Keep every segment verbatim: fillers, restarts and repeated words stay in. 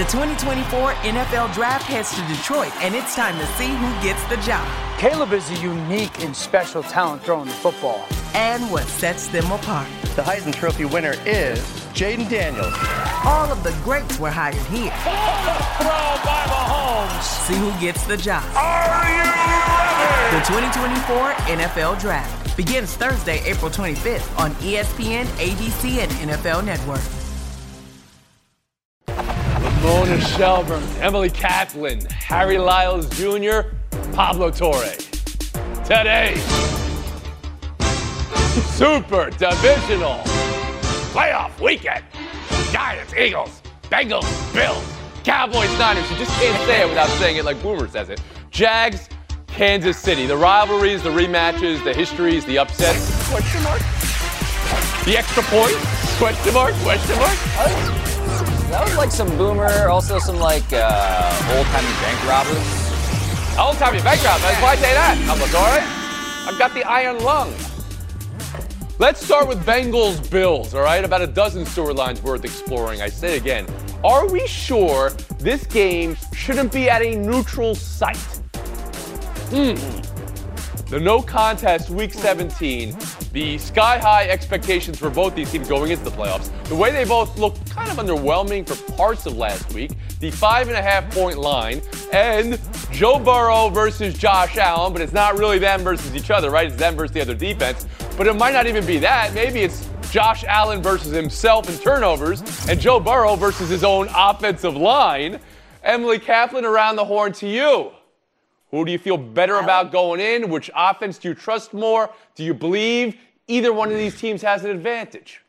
The twenty twenty-four N F L Draft heads to Detroit, and it's time to see who gets the job. Caleb is a unique and special talent throwing the football. And what sets them apart. The Heisman Trophy winner is Jaden Daniels. All of the greats were hired here. Throw by Mahomes. See who gets the job. Are you ready? The twenty twenty-four N F L Draft begins Thursday, April twenty-fifth on E S P N, A B C, and N F L Network. Mona Shelburne, Emily Kaplan, Harry Lyles Junior, Pablo Torre. Today, Super Divisional Playoff Weekend. Giants, Eagles, Bengals, Bills, Cowboys, Niners. You just can't say it without saying it like Boomer says it. Jags, Kansas City. The rivalries, the rematches, the histories, the upsets. Question mark? The extra point? Question mark? Question mark? That was like some Boomer, also some like uh, old-timey bank robbers. Old-timey bank robbers? Why say that? Pablo Torre? I've got the iron lung. Let's start with Bengals Bills, all right? About a dozen storylines worth exploring. I say again, are we sure this game shouldn't be at a neutral site? Hmm. The no contest week seventeen, the sky-high expectations for both these teams going into the playoffs, the way they both looked kind of underwhelming for parts of last week, the five and a half point line, and Joe Burrow versus Josh Allen, but it's not really them versus each other, right? It's them versus the other defense. But it might not even be that. Maybe it's Josh Allen versus himself in turnovers and Joe Burrow versus his own offensive line. Emily Kaplan, around the horn to you. Who do you feel better about going in? Which offense do you trust more? Do you believe either one of these teams has an advantage?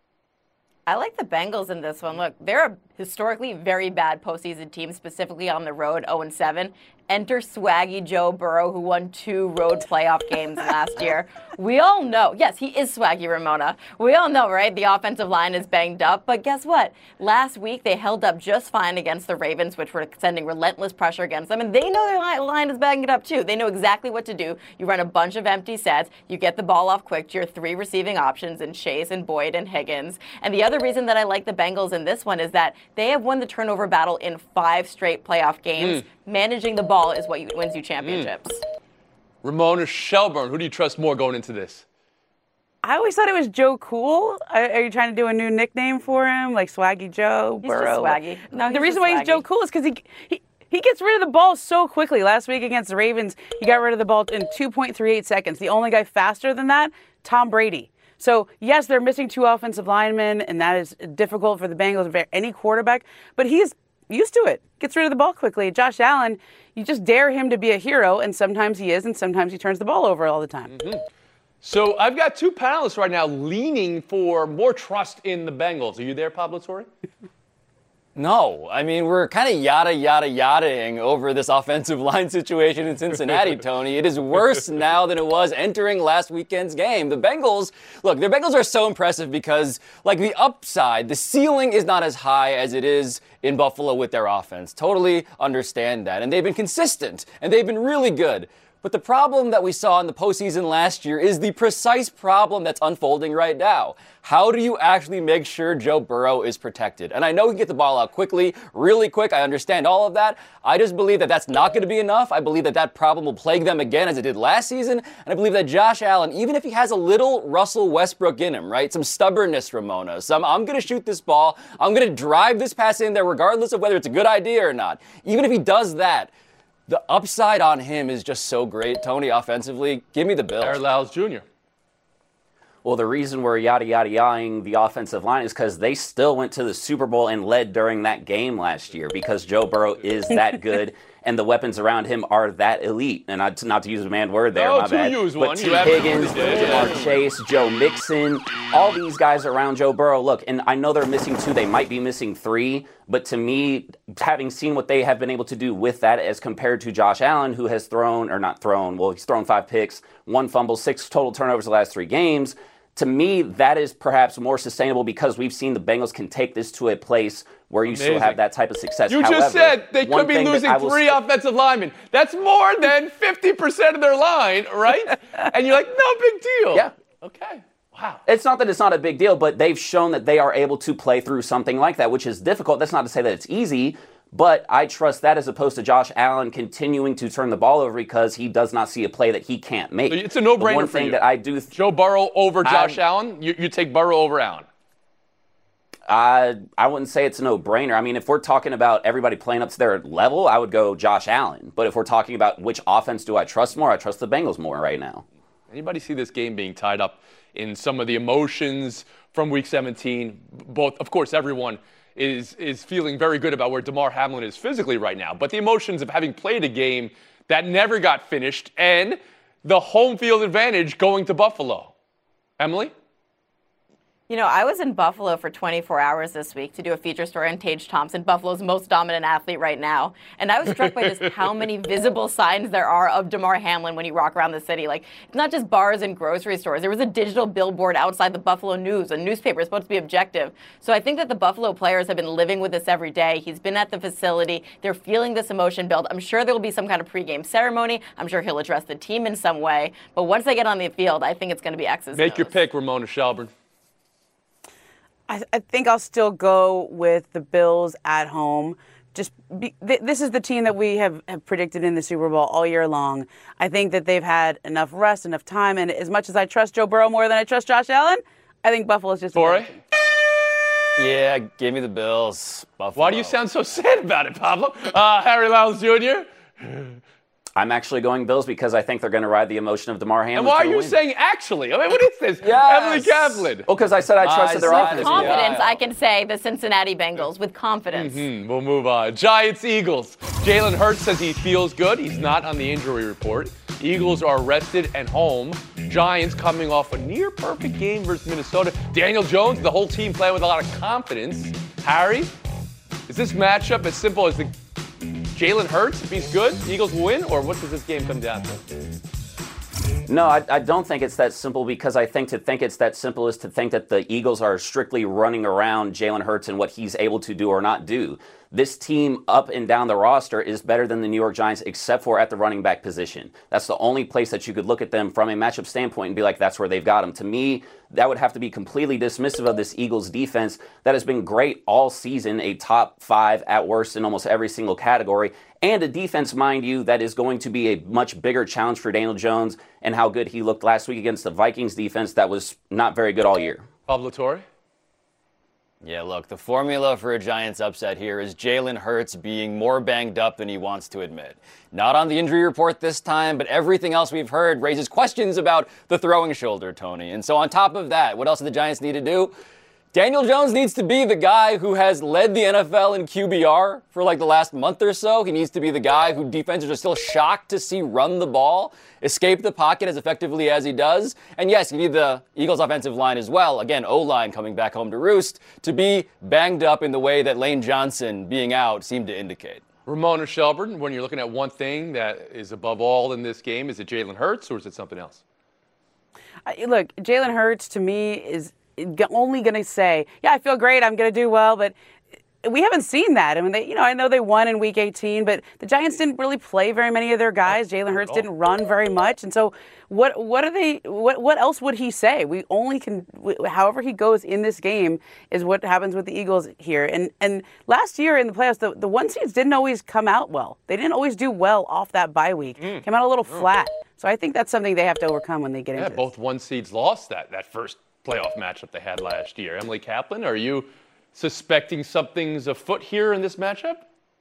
I like the Bengals in this one. Look, they're a historically very bad postseason team, specifically on the road, oh and seven. Enter swaggy Joe Burrow, who won two road playoff games last year. We all know, yes, he is swaggy, Ramona. We all know, right? The offensive line is banged up. But guess what? Last week, they held up just fine against the Ravens, which were sending relentless pressure against them. And they know their line is banged up, too. They know exactly what to do. You run a bunch of empty sets. You get the ball off quick to your three receiving options in Chase and Boyd and Higgins. And the other reason that I like the Bengals in this one is that they have won the turnover battle in five straight playoff games. Mm. Managing the ball is what wins you championships. Mm. Ramona Shelburne, who do you trust more going into this? I always thought it was Joe Cool. Are, are you trying to do a new nickname for him, like Swaggy Joe? He's Burrow? just swaggy. No, the reason why swaggy. he's Joe Cool is because he, he he gets rid of the ball so quickly. Last week against the Ravens, he got rid of the ball in two point three eight seconds. The only guy faster than that, Tom Brady. So, yes, they're missing two offensive linemen, and that is difficult for the Bengals, for any quarterback. But he's used to it. Gets rid of the ball quickly. Josh Allen, you just dare him to be a hero, and sometimes he is, and sometimes he turns the ball over all the time. Mm-hmm. So I've got two panelists right now leaning for more trust in the Bengals. Are you there, Pablo Torre? No. I mean, we're kind of yada, yada, yadaing over this offensive line situation in Cincinnati, Tony. It is worse now than it was entering last weekend's game. The Bengals, look, the Bengals are so impressive because, like, the upside, the ceiling is not as high as it is in Buffalo with their offense. Totally understand that. And they've been consistent, and they've been really good. But the problem that we saw in the postseason last year is the precise problem that's unfolding right now. How do you actually make sure Joe Burrow is protected? And I know he can get the ball out quickly, really quick. I understand all of that. I just believe that that's not going to be enough. I believe that that problem will plague them again as it did last season. And I believe that Josh Allen, even if he has a little Russell Westbrook in him, right? Some stubbornness, Ramona. Some, I'm going to shoot this ball. I'm going to drive this pass in there regardless of whether it's a good idea or not. Even if he does that, the upside on him is just so great, Tony, offensively. Give me the Bills. Harry Lyles Junior Well, the reason we're yada yada yadaing the offensive line is because they still went to the Super Bowl and led during that game last year because Joe Burrow is that good and the weapons around him are that elite. And not to, not to use a man word there, no, my bad. Use but one. T. Higgins, Jamar Chase, Joe Mixon, all these guys around Joe Burrow. Look, and I know they're missing two. They might be missing three. But to me, having seen what they have been able to do with that as compared to Josh Allen, who has thrown, or not thrown, well, he's thrown five picks, one fumble, six total turnovers the last three games. To me, that is perhaps more sustainable because we've seen the Bengals can take this to a place where you Amazing. still have that type of success. You However, just said they could be losing three st- offensive linemen. That's more than fifty percent of their line, right? And you're like, no big deal. Yeah. Okay. Wow. It's not that it's not a big deal, but they've shown that they are able to play through something like that, which is difficult. That's not to say that it's easy, but I trust that as opposed to Josh Allen continuing to turn the ball over because he does not see a play that he can't make. It's a no-brainer the one for thing you. that I do th- Joe Burrow over Josh I, Allen? You, you take Burrow over Allen? I, I wouldn't say it's a no-brainer. I mean, if we're talking about everybody playing up to their level, I would go Josh Allen. But if we're talking about which offense do I trust more, I trust the Bengals more right now. Anybody see this game being tied up in some of the emotions from Week seventeen? Both, of course, everyone is is feeling very good about where Damar Hamlin is physically right now. But the emotions of having played a game that never got finished and the home field advantage going to Buffalo. Emily? You know, I was in Buffalo for twenty-four hours this week to do a feature story on Tage Thompson, Buffalo's most dominant athlete right now. And I was struck by just how many visible signs there are of Damar Hamlin when you walk around the city. Like, it's not just bars and grocery stores. There was a digital billboard outside the Buffalo News, a newspaper supposed to be objective. So I think that the Buffalo players have been living with this every day. He's been at the facility. They're feeling this emotion build. I'm sure there will be some kind of pregame ceremony. I'm sure he'll address the team in some way. But once they get on the field, I think it's going to be X's. Make your pick, Ramona Shelburne. I, I think I'll still go with the Bills at home. Just be, th- this is the team that we have, have predicted in the Super Bowl all year long. I think that they've had enough rest, enough time, and as much as I trust Joe Burrow more than I trust Josh Allen, I think Buffalo's just. Torrey? Yeah, give me the Bills. Buffalo. Why do you sound so sad about it, Pablo? Uh, Harry Lyles Junior? I'm actually going Bills because I think they're going to ride the emotion of Damar Hamlin. And why are to you win. saying actually? I mean, what is this? Yes. Emily Kaplan. Well, because I said I trusted I their said offense. it. Confidence, Yeah. I can say the Cincinnati Bengals with confidence. Hmm, we'll move on. Giants, Eagles. Jalen Hurts says he feels good. He's not on the injury report. Eagles are rested and home. Giants coming off a near-perfect game versus Minnesota. Daniel Jones, the whole team playing with a lot of confidence. Harry, is this matchup as simple as the Jalen Hurts, if he's good, Eagles will win, or what does this game come down to? No, I, I don't think it's that simple because I think to think it's that simple is to think that the Eagles are strictly running around Jalen Hurts and what he's able to do or not do. This team up and down the roster is better than the New York Giants except for at the running back position. That's the only place that you could look at them from a matchup standpoint and be like, that's where they've got them. To me, that would have to be completely dismissive of this Eagles defense that has been great all season, a top five at worst in almost every single category, and a defense, mind you, that is going to be a much bigger challenge for Daniel Jones and how good he looked last week against the Vikings defense that was not very good all year. Pablo Torre? Yeah, look, the formula for a Giants upset here is Jalen Hurts being more banged up than he wants to admit. Not on the injury report this time, but everything else we've heard raises questions about the throwing shoulder, Tony. And so on top of that, what else do the Giants need to do? Daniel Jones needs to be the guy who has led the N F L in Q B R for like the last month or so. He needs to be the guy who defenses are still shocked to see run the ball, escape the pocket as effectively as he does. And yes, you need the Eagles offensive line as well. Again, O-line coming back home to roost to be banged up in the way that Lane Johnson being out seemed to indicate. Ramona Shelburne, when you're looking at one thing that is above all in this game, is it Jalen Hurts or is it something else? I, look, Jalen Hurts to me is only going to say, yeah, I feel great, I'm going to do well, but we haven't seen that. I mean, they, you know, I know they won in Week eighteen, but the Giants didn't really play very many of their guys. Jalen Hurts didn't run very much, and so what? What are they? What? What else would he say? We only can, however he goes in this game, is what happens with the Eagles here. And and last year in the playoffs, the, the one seeds didn't always come out well. They didn't always do well off that bye week. Mm. Came out a little mm. flat. So I think that's something they have to overcome when they get yeah, into. Yeah, both one seeds lost that that first playoff matchup they had last year. Emily Kaplan, are you suspecting something's afoot here in this matchup?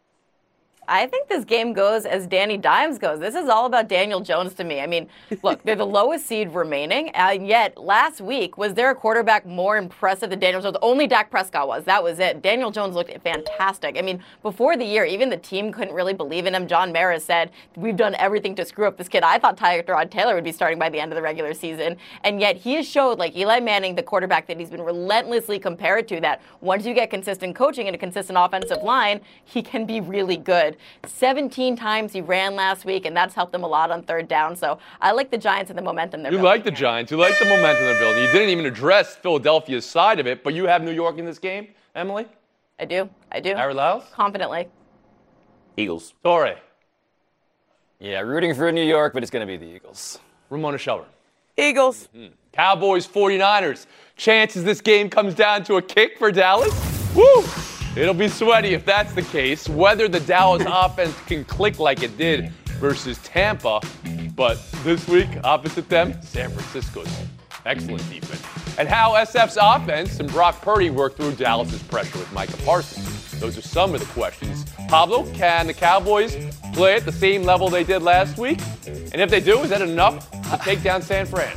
I think this game goes as Danny Dimes goes. This is all about Daniel Jones to me. I mean, look, they're the lowest seed remaining, and yet last week, was there a quarterback more impressive than Daniel Jones? Only Dak Prescott was. That was it. Daniel Jones looked fantastic. I mean, before the year, even the team couldn't really believe in him. John Mara said, we've done everything to screw up this kid. I thought Tyrod Taylor would be starting by the end of the regular season, and yet he has showed, like Eli Manning, the quarterback that he's been relentlessly compared to, that once you get consistent coaching and a consistent offensive line, he can be really good. seventeen times he ran last week, and that's helped them a lot on third down. So I like the Giants and the momentum they're building. You like the here. Giants. You like the momentum they're building. You didn't even address Philadelphia's side of it, but you have New York in this game, Emily? I do. I do. Harry Lyles? Confidently. Eagles. Torrey? Yeah, rooting for New York, but it's going to be the Eagles. Ramona Shelburne? Eagles. Mm-hmm. Cowboys, forty-niners. Chances this game comes down to a kick for Dallas? Woo! It'll be sweaty if that's the case. Whether the Dallas offense can click like it did versus Tampa. But this week, opposite them, San Francisco's excellent defense. And how S F's offense and Brock Purdy work through Dallas's pressure with Micah Parsons. Those are some of the questions. Pablo, can the Cowboys play at the same level they did last week? And if they do, is that enough to take down San Fran?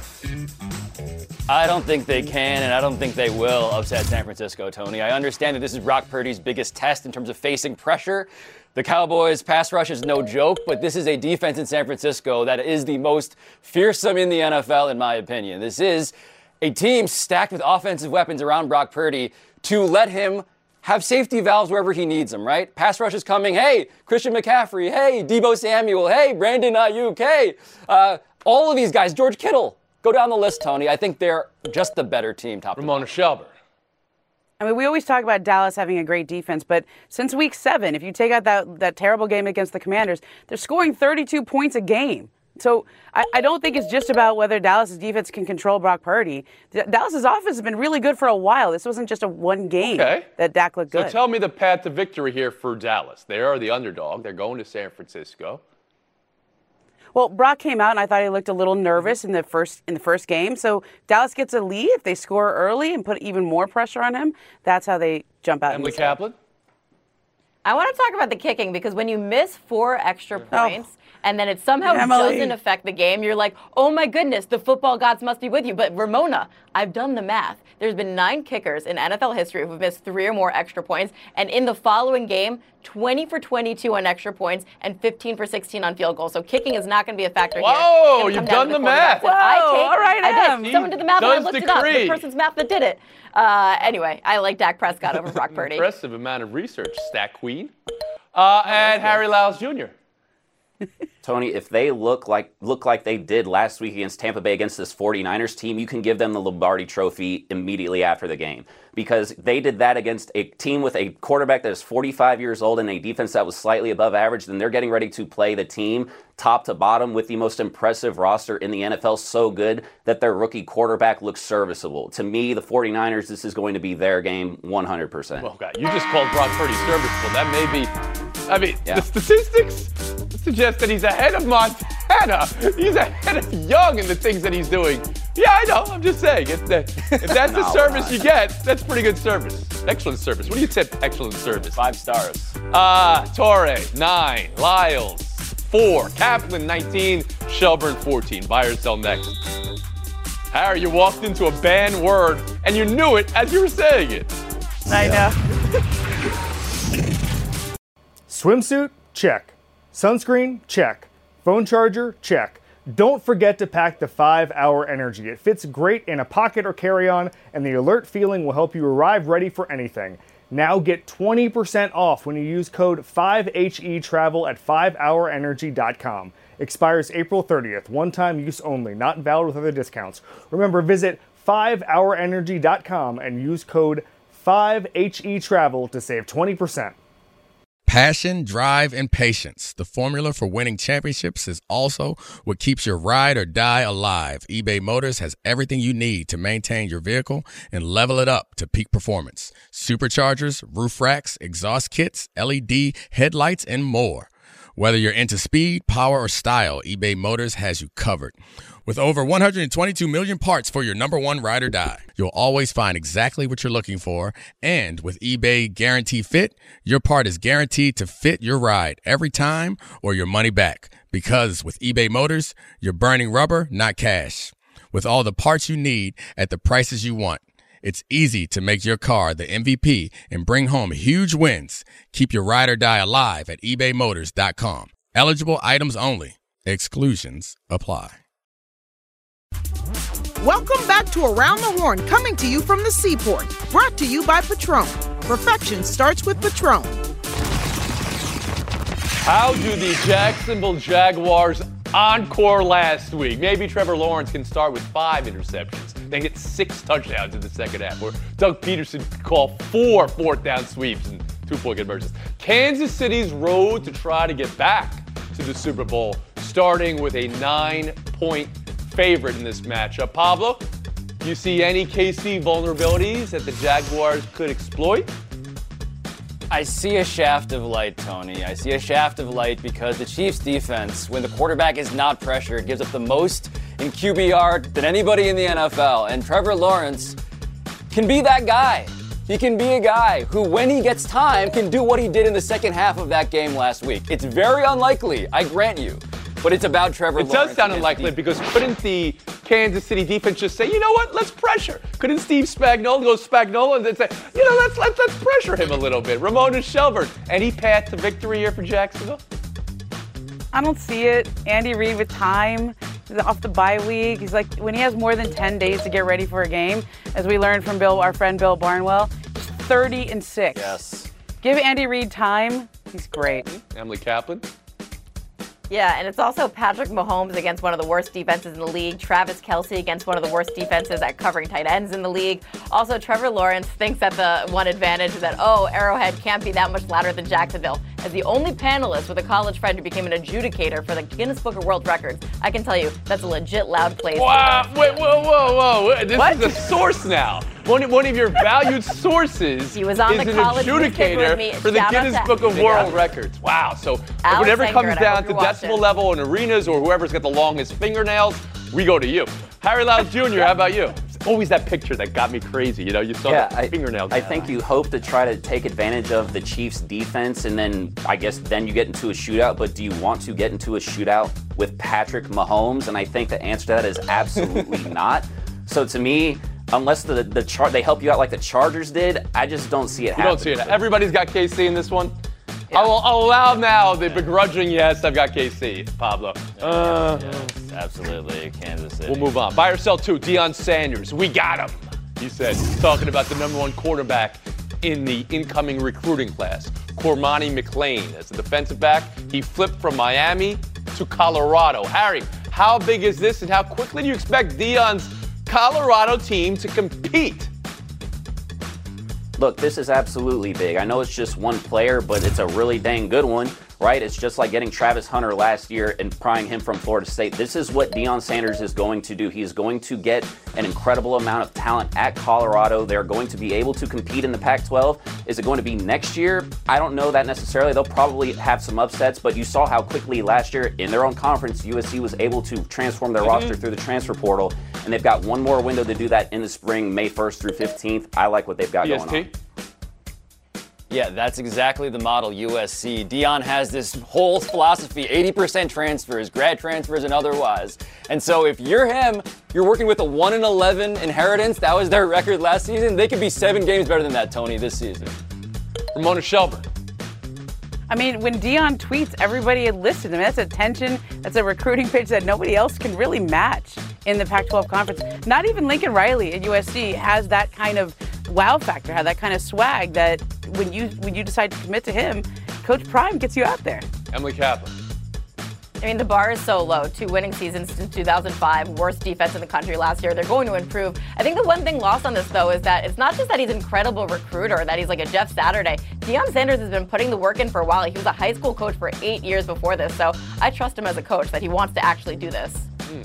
I don't think they can, and I don't think they will upset San Francisco, Tony. I understand that this is Brock Purdy's biggest test in terms of facing pressure. The Cowboys' pass rush is no joke, but this is a defense in San Francisco that is the most fearsome in the N F L, in my opinion. This is a team stacked with offensive weapons around Brock Purdy to let him have safety valves wherever he needs them, right? Pass rush is coming. Hey, Christian McCaffrey. Hey, Deebo Samuel. Hey, Brandon Ayuk. Hey, uh, all of these guys. George Kittle. Go down the list, Tony. I think they're just the better team. Top Ramona Shelburne. I mean, we always talk about Dallas having a great defense, but since week seven, if you take out that, that terrible game against the Commanders, they're scoring thirty-two points a game. So I, I don't think it's just about whether Dallas' defense can control Brock Purdy. D- Dallas' offense has been really good for a while. This wasn't just a one game okay. that Dak looked good. So tell me the path to victory here for Dallas. They are the underdog. They're going to San Francisco. Well, Brock came out, and I thought he looked a little nervous in the first in the first game. So Dallas gets a lead. If they score early and put even more pressure on him, that's how they jump out. Emily Kaplan? I want to talk about the kicking because when you miss four extra points oh. and then it somehow Emily. doesn't affect the game, you're like, oh my goodness, the football gods must be with you. But Ramona, I've done the math. There's been nine kickers in N F L history who've missed three or more extra points. And in the following game, twenty for twenty-two on extra points and fifteen for sixteen on field goals. So kicking is not going to be a factor Whoa, here. you've done the, the math. Whoa, I take, all right, I Em. did. Someone did the math and I looked decree. it up. The person's math that did it. Uh, anyway, I like Dak Prescott over Brock Purdy. Impressive amount of research, Stat Queen. Uh, and Harry Lyles Junior Tony, if they look like look like they did last week against Tampa Bay against this forty-niners team, you can give them the Lombardi Trophy immediately after the game. Because they did that against a team with a quarterback that is forty-five years old and a defense that was slightly above average. Then they're getting ready to play the team top to bottom with the most impressive roster in the N F L, so good that their rookie quarterback looks serviceable. To me, the forty-niners, this is going to be their game one hundred percent. Well, God, you just called Brock Purdy serviceable. That may be, I mean, yeah. the statistics suggest that he's ahead of Montana. He's ahead of Young in the things that he's doing. Yeah, I know. I'm just saying. If, the, if that's no, the service you get, that's pretty good service. Excellent service. What do you tip excellent service? Five stars. Uh, Torre, nine. Lyles, four. Kaplan, nineteen. Shelburne, fourteen. Buy or sell next. Harry, you walked into a banned word, and you knew it as you were saying it. I know. Swimsuit? Check. Sunscreen? Check. Phone charger? Check. Don't forget to pack the five hour Energy. It fits great in a pocket or carry-on, and the alert feeling will help you arrive ready for anything. Now get twenty percent off when you use code five H E travel at five hour energy dot com. Expires April thirtieth. One-time use only. Not valid with other discounts. Remember, visit five hour energy dot com and use code five H E travel to save twenty percent. Passion, drive, and patience. The formula for winning championships is also what keeps your ride or die alive. eBay Motors has everything you need to maintain your vehicle and level it up to peak performance. Superchargers, roof racks, exhaust kits, L E D headlights, and more. Whether you're into speed, power, or style, eBay Motors has you covered. With over one hundred twenty-two million parts for your number one ride or die, you'll always find exactly what you're looking for. And with eBay Guarantee Fit, your part is guaranteed to fit your ride every time or your money back. Because with eBay Motors, you're burning rubber, not cash. With all the parts you need at the prices you want, it's easy to make your car the M V P and bring home huge wins. Keep your ride or die alive at ebay motors dot com. Eligible items only. Exclusions apply. Welcome back to Around the Horn, coming to you from the Seaport. Brought to you by Patron. Perfection starts with Patron. How do the Jacksonville Jaguars encore last week? Maybe Trevor Lawrence can start with five interceptions, then get six touchdowns in the second half, or Doug Peterson could call four fourth down sweeps and two-point conversions. Kansas City's road to try to get back to the Super Bowl, starting with a nine-point favorite in this matchup. Pablo, do you see any K C vulnerabilities that the Jaguars could exploit? I see a shaft of light, Tony. I see a shaft of light because the Chiefs' defense, when the quarterback is not pressured, gives up the most in Q B R than anybody in the N F L. And Trevor Lawrence can be that guy. He can be a guy who, when he gets time, can do what he did in the second half of that game last week. It's very unlikely, I grant you, but it's about Trevor It Lawrence. does sound unlikely because couldn't the Kansas City defense just say, you know what, let's pressure? Couldn't Steve Spagnuolo go Spagnuolo and then say, you know, let's let's let's pressure him a little bit? Ramona Shelburne, any path to victory here for Jacksonville? I don't see it. Andy Reid with time. He's off the bye week. He's like, when he has more than ten days to get ready for a game, as we learned from Bill, our friend Bill Barnwell, he's thirty and six. Yes. Give Andy Reid time. He's great. Emily Kaplan. Yeah, and it's also Patrick Mahomes against one of the worst defenses in the league. Travis Kelce against one of the worst defenses at covering tight ends in the league. Also, Trevor Lawrence thinks that the one advantage is that, oh, Arrowhead can't be that much louder than Jacksonville. As the only panelist with a college friend who became an adjudicator for the Guinness Book of World Records, I can tell you that's a legit loud place. Wow, wait, whoa, whoa, whoa. This What? is a source now. One, one of your valued sources He was on is the an college newspaper with adjudicator me. for the Shout out Guinness to- Book of Yeah. World Records. Wow. So if Alex whenever it Sanger, comes and I down hope to you're decimal watching. level in arenas or whoever's got the longest fingernails, we go to you. Harry Lyles Junior, how about you? It's always that picture that got me crazy. You know, you saw Yeah, the I, fingernails. I think you hope to try to take advantage of the Chiefs' defense, and then I guess then you get into a shootout. But do you want to get into a shootout with Patrick Mahomes? And I think the answer to that is absolutely not. So to me, unless the the char- they help you out like the Chargers did, I just don't see it You happening. don't see it. Everybody's got K C in this one. I'll, I'll allow now the begrudging yes, I've got K C, Pablo. Uh, Yes, absolutely, Kansas City. We'll move on. Buy or sell two, Deion Sanders. We got him, he said, talking about the number one quarterback in the incoming recruiting class, Cormani McLean. As a defensive back, he flipped from Miami to Colorado. Harry, how big is this and how quickly do you expect Deion's Colorado team to compete? Look, this is absolutely big. I know it's just one player, but it's a really dang good one, right? It's just like getting Travis Hunter last year and prying him from Florida State. This is what Deion Sanders is going to do. He is going to get an incredible amount of talent at Colorado. They're going to be able to compete in the Pac twelve. Is it going to be next year? I don't know that necessarily. They'll probably have some upsets, but you saw how quickly last year in their own conference, U S C was able to transform their Mm-hmm. roster through the transfer portal, and they've got one more window to do that in the spring, May first through fifteenth. I like what they've got E S T? going on. Yeah, that's exactly the model U S C. Deion has this whole philosophy, eighty percent transfers, grad transfers and otherwise. And so if you're him, you're working with a one and eleven inheritance. That was their record last season. They could be seven games better than that, Tony, this season. Ramona Shelburne. I mean, when Deion tweets, everybody had listed him. That's attention. That's a recruiting pitch that nobody else can really match in the Pac twelve conference. Not even Lincoln Riley at U S C has that kind of wow factor, had that kind of swag that when you when you decide to commit to him, Coach Prime gets you out there. Emily Kaplan. I mean, the bar is so low. Two winning seasons since two thousand five, worst defense in the country last year. They're going to improve. I think the one thing lost on this, though, is that it's not just that he's an incredible recruiter, that he's like a Jeff Saturday. Deion Sanders has been putting the work in for a while. He was a high school coach for eight years before this, so I trust him as a coach that he wants to actually do this.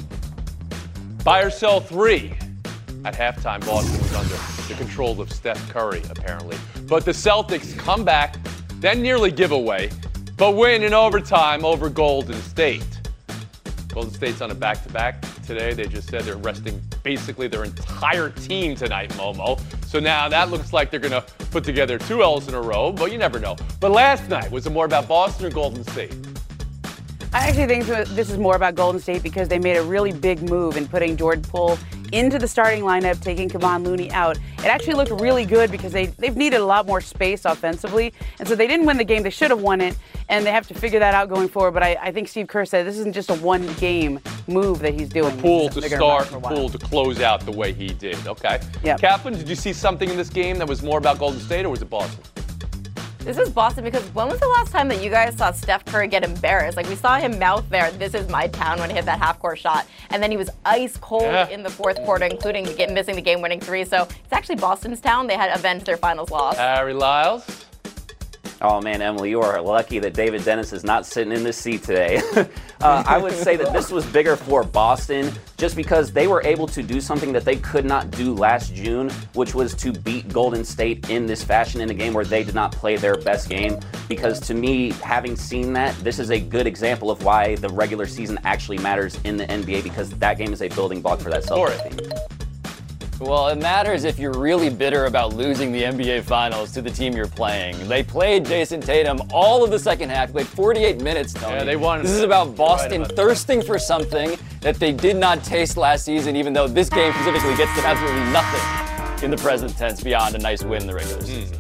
Mm. Buy or sell three. At halftime, Boston was under the control of Steph Curry, apparently. But the Celtics come back, then nearly give away, but win in overtime over Golden State. Golden State's on a back-to-back today. They just said they're resting basically their entire team tonight, Momo. So now that looks like they're going to put together two L's in a row, but you never know. But last night, was it more about Boston or Golden State? I actually think this is more about Golden State because they made a really big move in putting Jordan Poole into the starting lineup, taking Kevon Looney out. It actually looked really good because they, they've needed a lot more space offensively. And so they didn't win the game. They should have won it. And they have to figure that out going forward. But I, I think Steve Kerr said this isn't just a one-game move that he's doing. Poole He's- to they're gonna run start, for a while. Poole to close out the way he did. Okay. Yep. Kaplan, did you see something in this game that was more about Golden State or was it Boston? This is Boston because when was the last time that you guys saw Steph Curry get embarrassed? Like, we saw him mouth there, "This is my town," when he hit that half-court shot. And then he was ice cold Yeah. in the fourth quarter, including get, missing the game-winning three. So it's actually Boston's town. They had avenged their finals loss. Harry Lyles. Oh, man, Emily, you are lucky that David Dennis is not sitting in this seat today. uh, I would say that this was bigger for Boston just because they were able to do something that they could not do last June, which was to beat Golden State in this fashion in a game where they did not play their best game. Because to me, having seen that, this is a good example of why the regular season actually matters in the N B A, because that game is a building block for that Celtics team. Well, it matters if you're really bitter about losing the N B A Finals to the team you're playing. They played Jason Tatum all of the second half, played forty-eight minutes, Tony. Yeah, they won. This is about Boston right about thirsting for something that they did not taste last season, even though this game specifically gets them absolutely nothing in the present tense beyond a nice win in the regular season.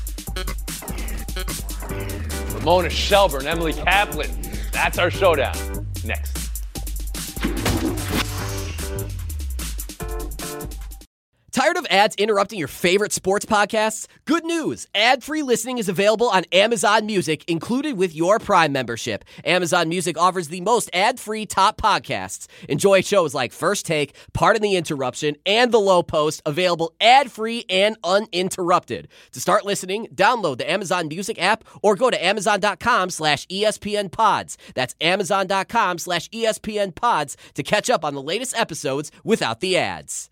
Mm. Ramona Shelburne, Emily Kaplan. That's our showdown. Next. Tired of ads interrupting your favorite sports podcasts? Good news! Ad-free listening is available on Amazon Music, included with your Prime membership. Amazon Music offers the most ad-free top podcasts. Enjoy shows like First Take, Pardon the Interruption, and The Low Post, available ad-free and uninterrupted. To start listening, download the Amazon Music app or go to amazon.com slash ESPN pods. That's amazon.com slash ESPN pods to catch up on the latest episodes without the ads.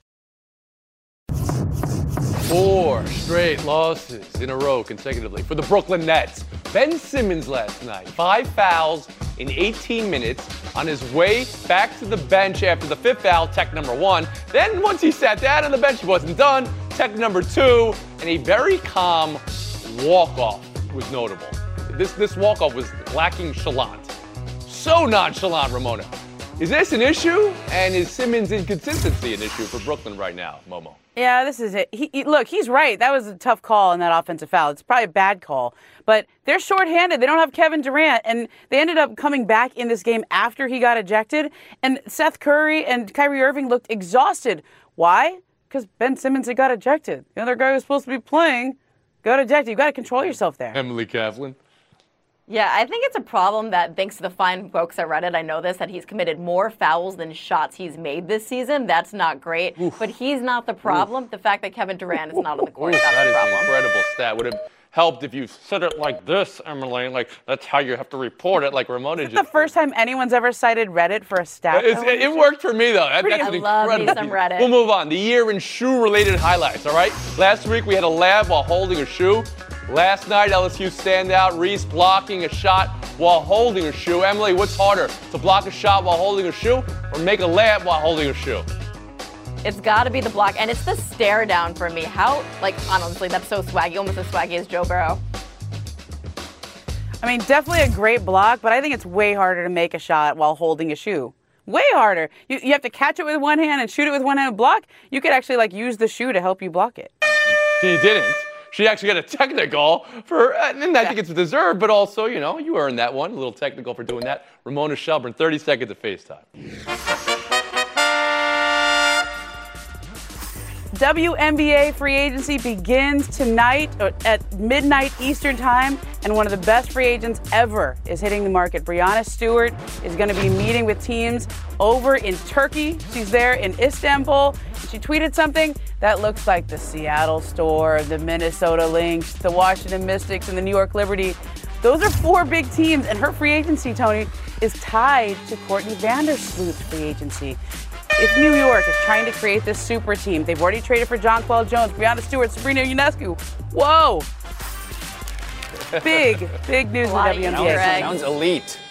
Four straight losses in a row consecutively for the Brooklyn Nets. Ben Simmons last night, five fouls in eighteen minutes on his way back to the bench after the fifth foul, tech number one. Then once he sat down on the bench, he wasn't done, tech number two, and a very calm walk-off was notable. This, this walk-off was lacking chalant. So nonchalant, Ramona. Is this an issue? And is Simmons' inconsistency an issue for Brooklyn right now, Momo? Yeah, this is it. He, he, look, he's right. That was a tough call in that offensive foul. It's probably a bad call. But they're shorthanded. They don't have Kevin Durant. And they ended up coming back in this game after he got ejected. And Seth Curry and Kyrie Irving looked exhausted. Why? Because Ben Simmons had got ejected. The other guy who was supposed to be playing got ejected. You've got to control yourself there. Emily Kaplan. Yeah, I think it's a problem that, thanks to the fine folks at Reddit, I know this, that he's committed more fouls than shots he's made this season. That's not great. Oof. But he's not the problem. Oof. The fact that Kevin Durant is not on the court, Oof, that's that the problem. That is an incredible stat. Would have helped if you said it like this, Emily. Like, that's how you have to report it, like Ramona Is just the first time anyone's ever cited Reddit for a stat? It's, it, it worked for me, though. That, that's I an love incredible me some Reddit. We'll move on. The year in shoe-related highlights, all right? Last week, we had a lab while holding a shoe. Last night, L S U standout, Reese blocking a shot while holding a shoe. Emily, what's harder, to block a shot while holding a shoe or make a layup while holding a shoe? It's got to be the block, and it's the stare down for me. How, like, honestly, that's so swaggy, almost as swaggy as Joe Burrow. I mean, definitely a great block, but I think it's way harder to make a shot while holding a shoe. Way harder. You, you have to catch it with one hand and shoot it with one hand and block. You could actually, like, use the shoe to help you block it. She didn't. She actually got a technical for, and I think it's deserved, but also, you know, you earned that one. A little technical for doing that. Ramona Shelburne, thirty seconds of FaceTime. W N B A free agency begins tonight at midnight Eastern time, and one of the best free agents ever is hitting the market. Breanna Stewart is going to be meeting with teams over in Turkey. She's there in Istanbul. She tweeted something that looks like the Seattle Store, the Minnesota Lynx, the Washington Mystics, and the New York Liberty. Those are four big teams, and her free agency, Tony, is tied to Courtney Vandersloot's free agency. If New York is trying to create this super team, they've already traded for Jonquel Jones, Breanna Stewart, Sabrina Ionescu. Whoa! Big, big news in the W N B A. Sounds elite.